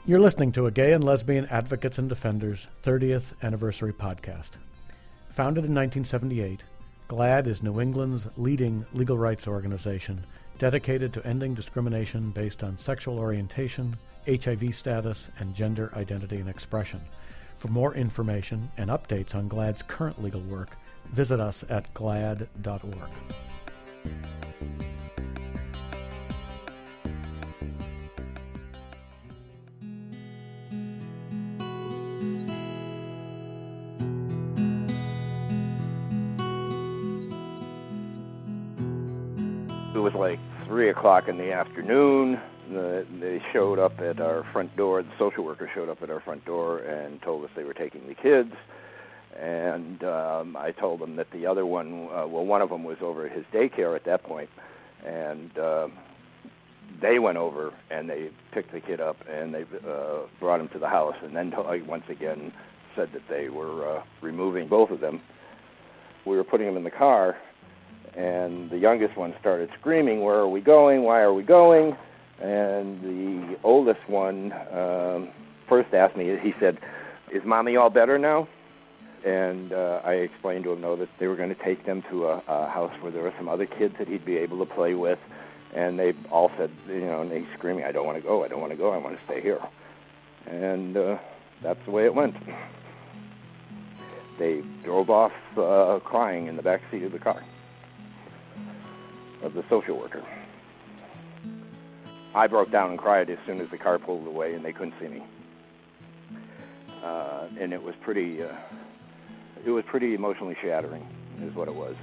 You're listening to a Gay and Lesbian Advocates and Defenders 30th Anniversary podcast. Founded in 1978, GLAAD is New England's leading legal rights organization dedicated to ending discrimination based on sexual orientation, HIV status, and gender identity and expression. For more information and updates on GLAAD's current legal work, visit us at glaad.org. It was like 3 o'clock in the afternoon. They showed up at our front door. The social worker showed up at our front door and told us they were taking the kids. And I told them that the other one, one of them was over at his daycare at that point. And they went over and they picked the kid up and they brought him to the house. And then once again said that they were removing both of them. We were putting them in the car. And the youngest one started screaming, "Where are we going? Why are we going?" And the oldest one first asked me, he said, "Is Mommy all better now?" And I explained to him, no, that they were going to take them to a house where there were some other kids that he'd be able to play with. And they all said, and they screaming, "I don't want to go, I don't want to go, I want to stay here." And that's the way it went. They drove off crying in the back seat of the car of the social worker. I broke down and cried as soon as the car pulled away and they couldn't see me. And it was pretty emotionally shattering, is what it was.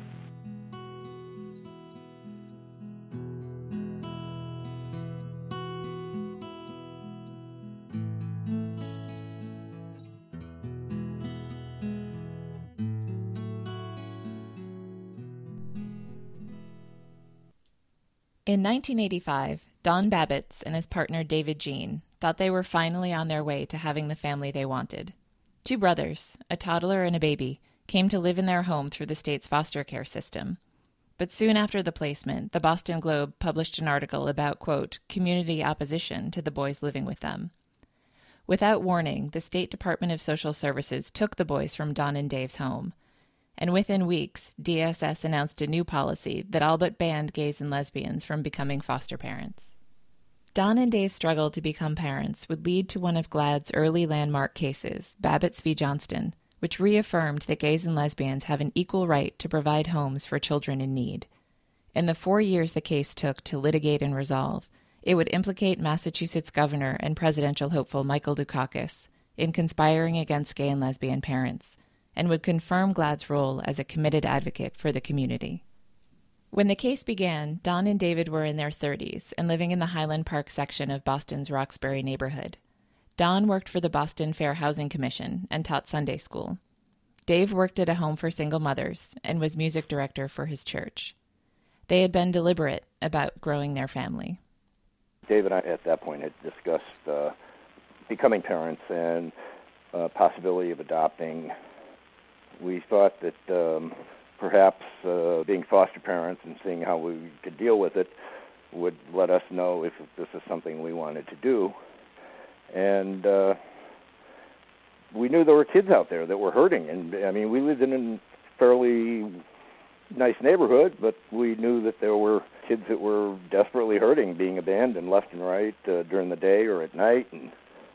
In 1985, Don Babbitts and his partner David Jean thought they were finally on their way to having the family they wanted. Two brothers, a toddler and a baby, came to live in their home through the state's foster care system. But soon after the placement, the Boston Globe published an article about, quote, community opposition to the boys living with them. Without warning, the State Department of Social Services took the boys from Don and Dave's home. And within weeks, DSS announced a new policy that all but banned gays and lesbians from becoming foster parents. Don and Dave's struggle to become parents would lead to one of GLAAD's early landmark cases, Babbitts v. Johnston, which reaffirmed that gays and lesbians have an equal right to provide homes for children in need. In the 4 years the case took to litigate and resolve, it would implicate Massachusetts Governor and presidential hopeful Michael Dukakis in conspiring against gay and lesbian parents, and would confirm GLAAD's role as a committed advocate for the community. When the case began, Don and David were in their 30s and living in the Highland Park section of Boston's Roxbury neighborhood. Don worked for the Boston Fair Housing Commission and taught Sunday school. Dave worked at a home for single mothers and was music director for his church. They had been deliberate about growing their family. Dave and I, at that point, had discussed becoming parents and possibility of adopting. We thought that perhaps being foster parents and seeing how we could deal with it would let us know if this is something we wanted to do. And we knew there were kids out there that were hurting. And, I mean, we lived in a fairly nice neighborhood, but we knew that there were kids that were desperately hurting, being abandoned left and right during the day or at night. And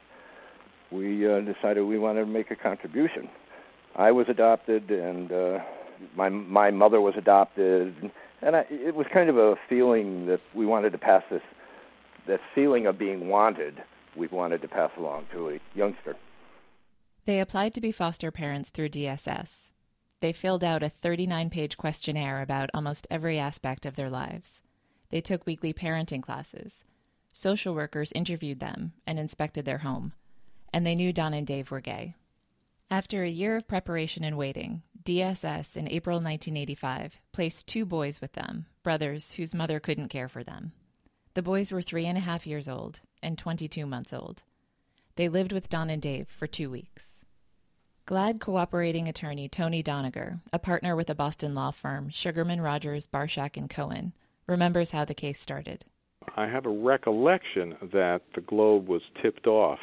we decided we wanted to make a contribution. I was adopted, and my mother was adopted, and it was kind of a feeling that we wanted to pass this feeling of being wanted. We wanted to pass along to a youngster. They applied to be foster parents through DSS. They filled out a 39-page questionnaire about almost every aspect of their lives. They took weekly parenting classes. Social workers interviewed them and inspected their home, and they knew Don and Dave were gay. After a year of preparation and waiting, DSS in April 1985 placed 2 boys with them, brothers whose mother couldn't care for them. The boys were 3.5 years old and 22 months old. They lived with Don and Dave for 2 weeks. GLAAD cooperating attorney Tony Doniger, a partner with a Boston law firm, Sugarman Rogers, Barshak & Cohen, remembers how the case started. I have a recollection that the Globe was tipped off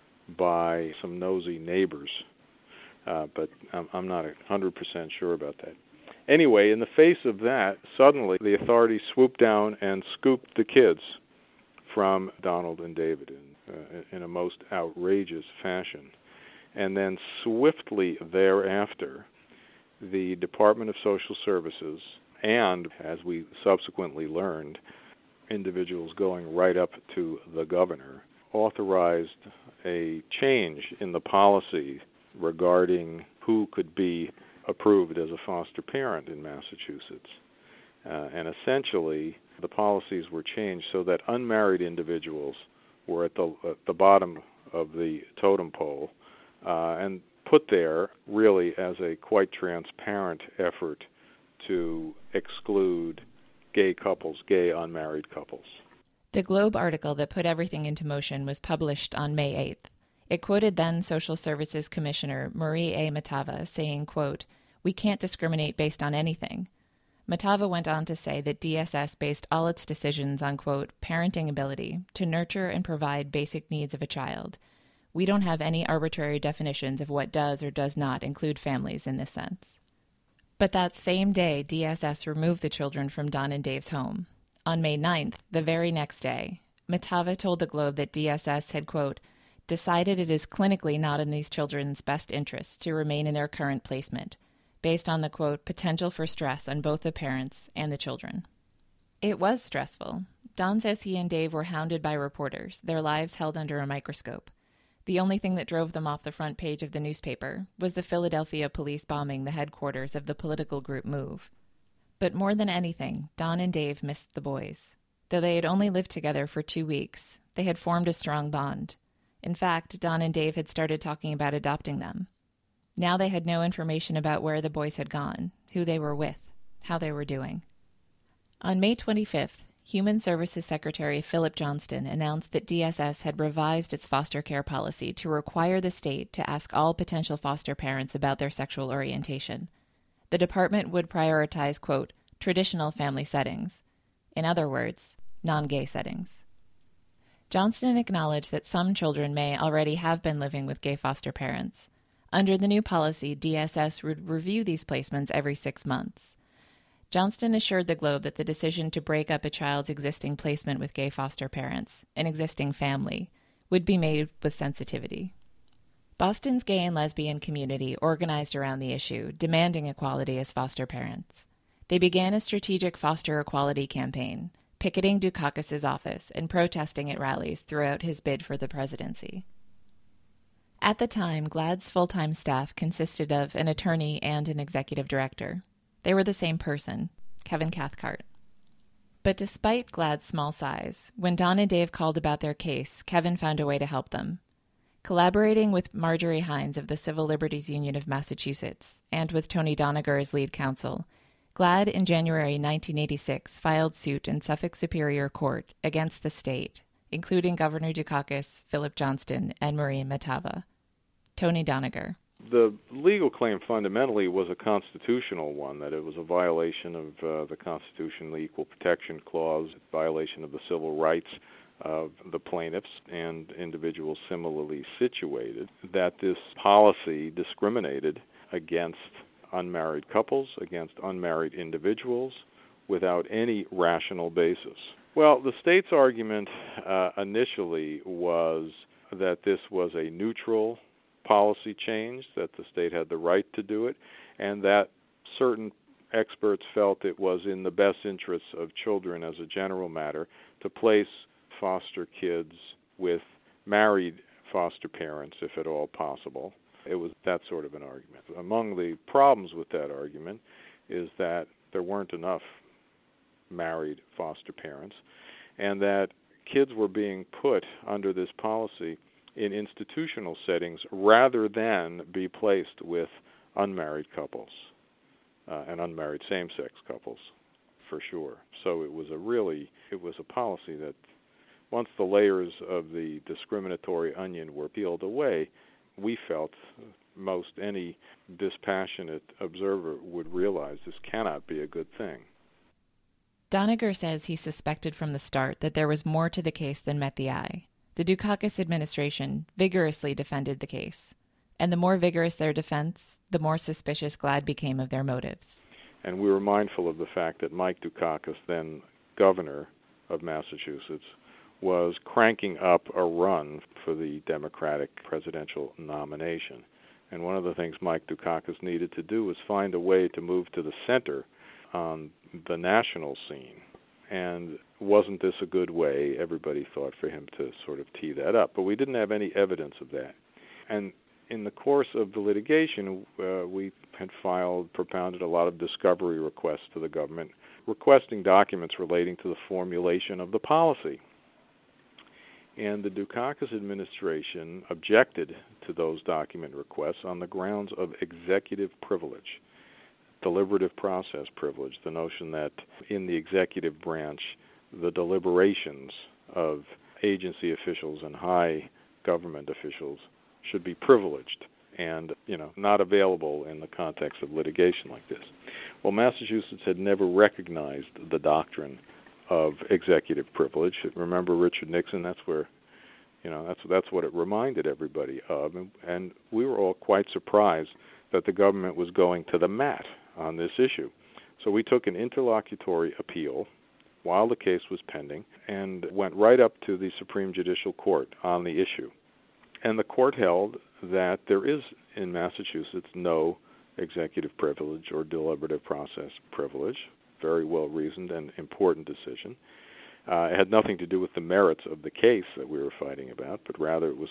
by some nosy neighbors, but I'm not 100% sure about that. Anyway, in the face of that, suddenly the authorities swooped down and scooped the kids from Donald and David in a most outrageous fashion. And then swiftly thereafter, the Department of Social Services and, as we subsequently learned, individuals going right up to the governor, authorized a change in the policy regarding who could be approved as a foster parent in Massachusetts. And essentially, the policies were changed so that unmarried individuals were at the bottom of the totem pole, and put there really as a quite transparent effort to exclude gay couples, gay unmarried couples. The Globe article that put everything into motion was published on May 8th. It quoted then Social Services Commissioner Marie A. Matava saying, quote, "We can't discriminate based on anything." Matava went on to say that DSS based all its decisions on, quote, "parenting ability to nurture and provide basic needs of a child. We don't have any arbitrary definitions of what does or does not include families in this sense." But that same day, DSS removed the children from Don and Dave's home. On May 9th, the very next day, Matava told the Globe that DSS had, quote, "decided it is clinically not in these children's best interests to remain in their current placement, based on the, quote, potential for stress on both the parents and the children." It was stressful. Don says he and Dave were hounded by reporters, their lives held under a microscope. The only thing that drove them off the front page of the newspaper was the Philadelphia police bombing the headquarters of the political group MOVE. But more than anything, Don and Dave missed the boys. Though they had only lived together for 2 weeks, they had formed a strong bond. In fact, Don and Dave had started talking about adopting them. Now they had no information about where the boys had gone, who they were with, how they were doing. On May 25th, Human Services Secretary Philip Johnston announced that DSS had revised its foster care policy to require the state to ask all potential foster parents about their sexual orientation. The department would prioritize, quote, traditional family settings. In other words, non-gay settings. Johnston acknowledged that some children may already have been living with gay foster parents. Under the new policy, DSS would review these placements every 6 months. Johnston assured the Globe that the decision to break up a child's existing placement with gay foster parents, an existing family, would be made with sensitivity. Boston's gay and lesbian community organized around the issue, demanding equality as foster parents. They began a strategic foster equality campaign, picketing Dukakis' office and protesting at rallies throughout his bid for the presidency. At the time, GLAAD's full-time staff consisted of an attorney and an executive director. They were the same person, Kevin Cathcart. But despite GLAAD's small size, when Don and Dave called about their case, Kevin found a way to help them. Collaborating with Marjorie Hines of the Civil Liberties Union of Massachusetts and with Tony Doniger as lead counsel, GLAAD in January 1986 filed suit in Suffolk Superior Court against the state, including Governor Dukakis, Philip Johnston, and Marie Matava. Tony Doniger. The legal claim fundamentally was a constitutional one, that it was a violation of the Constitution, the Equal Protection Clause, violation of the civil rights of the plaintiffs and individuals similarly situated, that this policy discriminated against unmarried couples, against unmarried individuals, without any rational basis. Well, the state's argument initially was that this was a neutral policy change, that the state had the right to do it, and that certain experts felt it was in the best interests of children as a general matter to place foster kids with married foster parents, if at all possible. It was that sort of an argument. Among the problems with that argument is that there weren't enough married foster parents, and that kids were being put under this policy in institutional settings rather than be placed with unmarried couples and unmarried same-sex couples, for sure. So it was a policy that once the layers of the discriminatory onion were peeled away, we felt most any dispassionate observer would realize this cannot be a good thing. Doniger says he suspected from the start that there was more to the case than met the eye. The Dukakis administration vigorously defended the case, and the more vigorous their defense, the more suspicious GLAAD became of their motives. And we were mindful of the fact that Mike Dukakis, then governor of Massachusetts, was cranking up a run for the Democratic presidential nomination. And one of the things Mike Dukakis needed to do was find a way to move to the center on the national scene. And wasn't this a good way, everybody thought, for him to sort of tee that up? But we didn't have any evidence of that. And in the course of the litigation, we had propounded a lot of discovery requests to the government, requesting documents relating to the formulation of the policy. And the Dukakis administration objected to those document requests on the grounds of executive privilege, deliberative process privilege, the notion that in the executive branch, the deliberations of agency officials and high government officials should be privileged and, not available in the context of litigation like this. Well, Massachusetts had never recognized the doctrine of executive privilege. Remember Richard Nixon? That's where, that's what it reminded everybody of. And we were all quite surprised that the government was going to the mat on this issue. So we took an interlocutory appeal while the case was pending and went right up to the Supreme Judicial Court on the issue. And the court held that there is in Massachusetts no executive privilege or deliberative process privilege. Very well-reasoned and important decision. It had nothing to do with the merits of the case that we were fighting about, but rather it was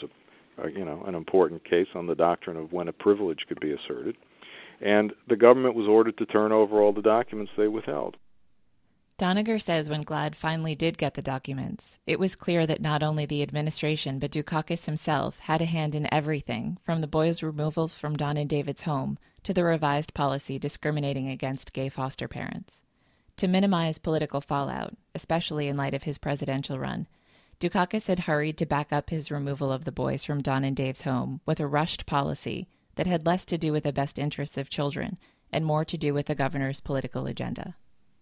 an important case on the doctrine of when a privilege could be asserted. And the government was ordered to turn over all the documents they withheld. Doniger says when GLAAD finally did get the documents, it was clear that not only the administration but Dukakis himself had a hand in everything, from the boys' removal from Don and David's home to the revised policy discriminating against gay foster parents. To minimize political fallout, especially in light of his presidential run, Dukakis had hurried to back up his removal of the boys from Don and Dave's home with a rushed policy that had less to do with the best interests of children and more to do with the governor's political agenda.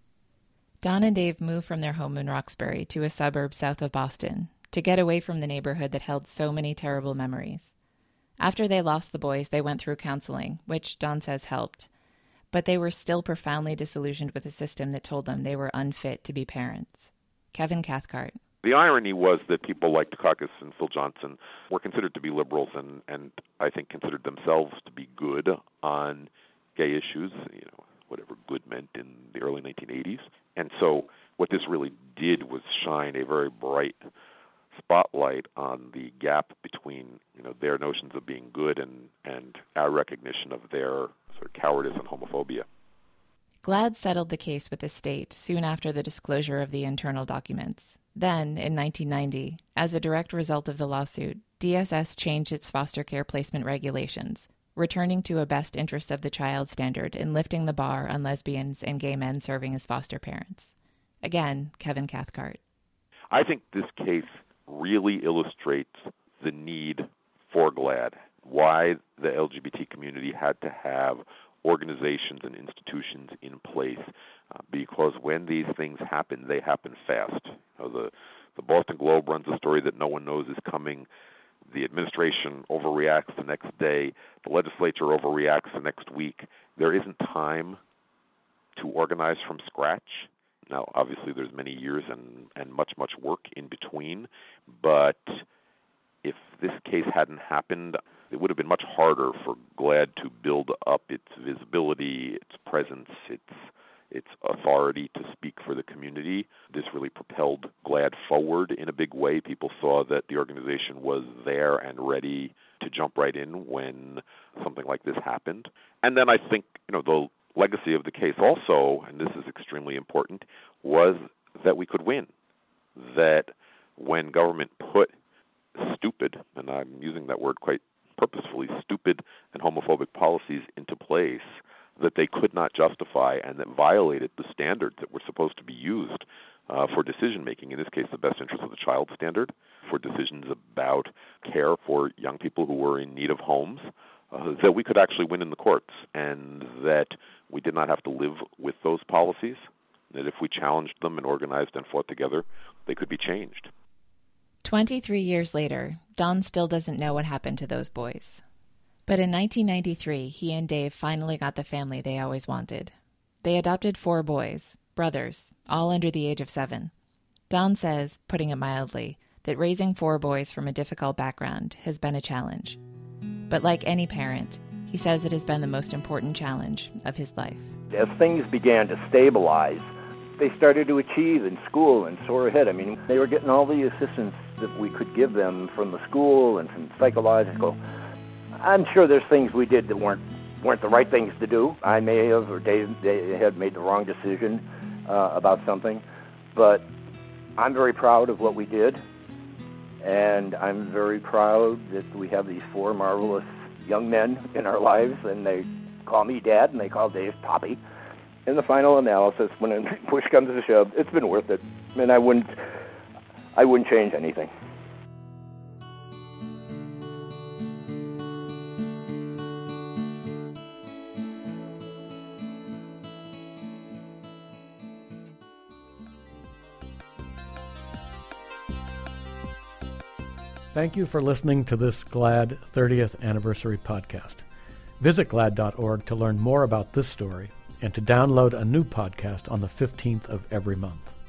Don and Dave moved from their home in Roxbury to a suburb south of Boston to get away from the neighborhood that held so many terrible memories. After they lost the boys, they went through counseling, which Don says helped, but they were still profoundly disillusioned with a system that told them they were unfit to be parents. Kevin Cathcart. The irony was that people like Dukakis and Phil Johnson were considered to be liberals and I think considered themselves to be good on gay issues, whatever good meant in the early 1980s. And so what this really did was shine a very bright spotlight on the gap between, their notions of being good and our recognition of their sort of cowardice and homophobia. GLAAD settled the case with the state soon after the disclosure of the internal documents. Then, in 1990, as a direct result of the lawsuit, DSS changed its foster care placement regulations, returning to a best interest of the child standard and lifting the bar on lesbians and gay men serving as foster parents. Again, Kevin Cathcart. I think this case really illustrates the need for GLAAD, why the LGBT community had to have organizations and institutions in place, because when these things happen, they happen fast. The Boston Globe runs a story that no one knows is coming. The administration overreacts the next day. The legislature overreacts the next week. There isn't time to organize from scratch. Now, obviously, there's many years and much work in between, but if this case hadn't happened, it would have been much harder for GLAAD to build up its visibility, its presence, its authority to speak for the community. This really propelled GLAAD forward in a big way. People saw that the organization was there and ready to jump right in when something like this happened. And then I think, the legacy of the case also, and this is extremely important, was that we could win. That when government put stupid, and I'm using that word quite purposefully, stupid and homophobic policies into place that they could not justify and that violated the standards that were supposed to be used for decision-making, in this case the best interest of the child standard, for decisions about care for young people who were in need of homes, that we could actually win in the courts, and that we did not have to live with those policies, that if we challenged them and organized and fought together, they could be changed. 23 years later, Don still doesn't know what happened to those boys. But in 1993, he and Dave finally got the family they always wanted. They adopted 4 boys, brothers, all under the age of 7. Don says, putting it mildly, that raising 4 boys from a difficult background has been a challenge. But like any parent, he says it has been the most important challenge of his life. As things began to stabilize, they started to achieve in school and soar ahead. I mean, they were getting all the assistance that we could give them from the school and from psychological. I'm sure there's things we did that weren't the right things to do. I may have, or Dave had made the wrong decision about something. But I'm very proud of what we did, and I'm very proud that we have these 4 marvelous young men in our lives, and they call me Dad, and they call Dave Poppy. In the final analysis, when push comes to shove, it's been worth it, and I wouldn't change anything. Thank you for listening to this GLAAD 30th Anniversary podcast. Visit GLAAD.org to learn more about this story and to download a new podcast on the 15th of every month.